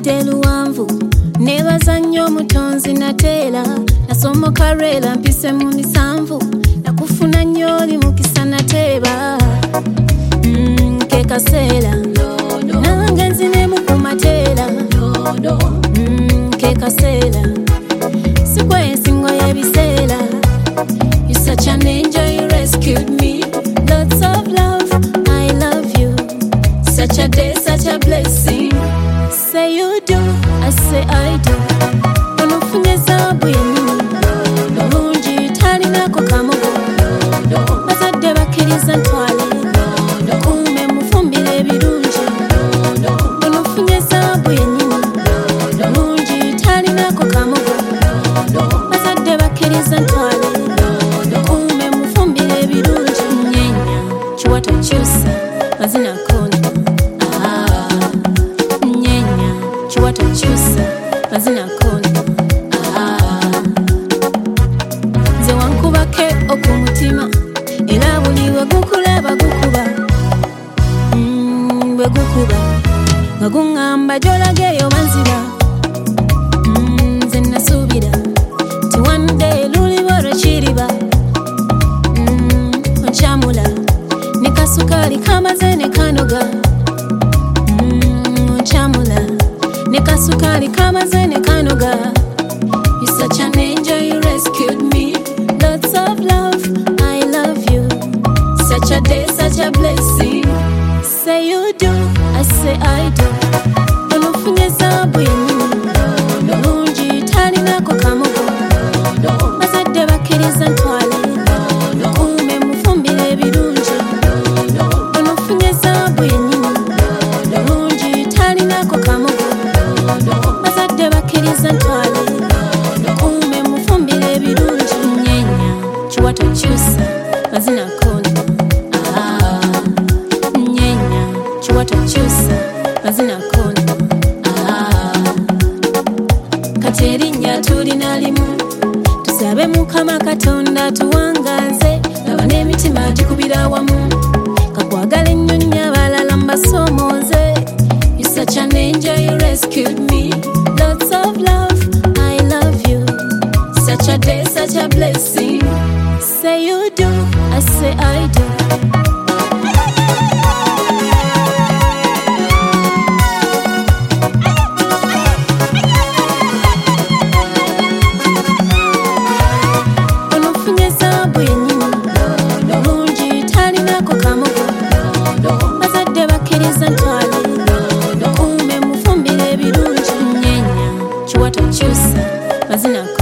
lubadde luwanvu nebaza nnyo omutonzi nateera nasomoka rwera mpise mu misanvu nakufuna nnyo oli mukisa nateeba ke kaseera nange nzinemu ku mateera ke kaseera sikwensingo y'ebiseera. You're such an angel, you rescued me. Lots of love, I love you. Such a day, such a blessing. Say you do, I say I do. Onofunye zaabu yennyini bulungi talinako kamogo bazadde bakkiriza ntwale kuume mufumbire ebirungi. Onofunye zaabu yennyini bulungi talinako kamogo bazadde bakkiriza ntwale kuume mufumbire ebirungi. Nnyenya kiwato kyusa mazina kono nnyenya kiwato kyusa mazina kono nze wankubake okumutima era buli we gukulaba gukuba bwe gukuba nga guŋŋamba gy'olaga eyo banziba. Nze nasuubira ti one day luliba olwekiriba onkyamula ne kasukali kamaze ne kanoga onkyamula ne kasukali kamaze ne kanoga. You're such an angel, you rescued me. Lots of love, I love you. Such a day, such a blessing. Say you do, I say I do. Onofunye zaabu yennyini bulungi talinako kamogo bazadde bakkiriza ntwale kuume mufumbire ebirungi. Onofunye zaabu yennyini bulungi talinako kamogo bazadde bakkiriza ntwale kuume mufumbire ebirungi. Nnyenya kiwato kyusa mazina kono nnyenya kiwato kyusa mazina kono kati erinnya tulina limu tusabe Mukama Katonda tuwangaze laba n'emitima gikubira wamu kakwagala ennyo nnyo abalala mbasomooze. You're such an angel, you rescued me. Lots of love, I love you. Such a day, such a blessing. Say you do, I say I do. Onofunye zaabu yennyini bulungi talinako kamogo bazadde bakkiriza ntwale kuume mufumbire ebirungi. Nnyenya kiwato kyusa mazina